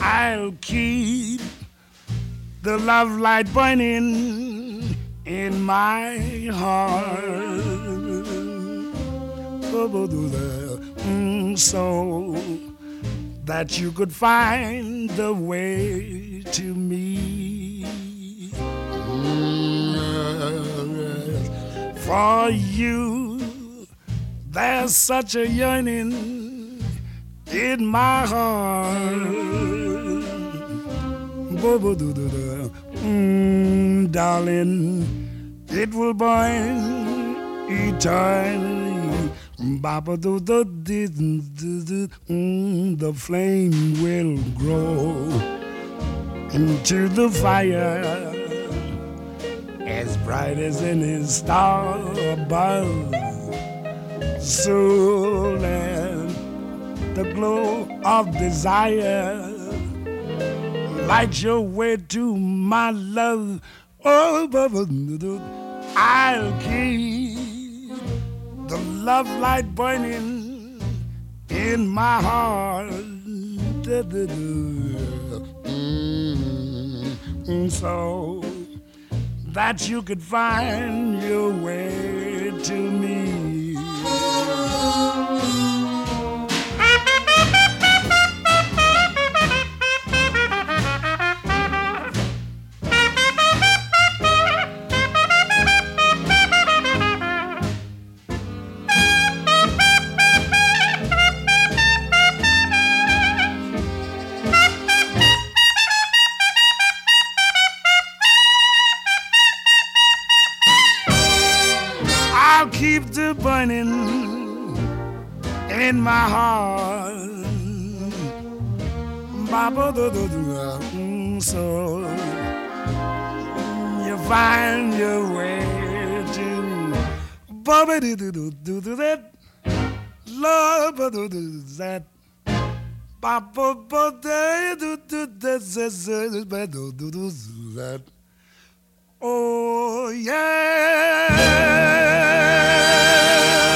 I'll keep the love light burning in my heart. So that you could find the way to me. For you, there's such a yearning in my heart. Darling, it will burn eternally. The flame will grow into the fire as bright as any star above. So let the glow of desire light your way to my love. Oh, I'll keep the love light burning in my heart. So that you could find your way to me. I'll keep the burning in my heart. So you find your way to that love that. Oh yeah.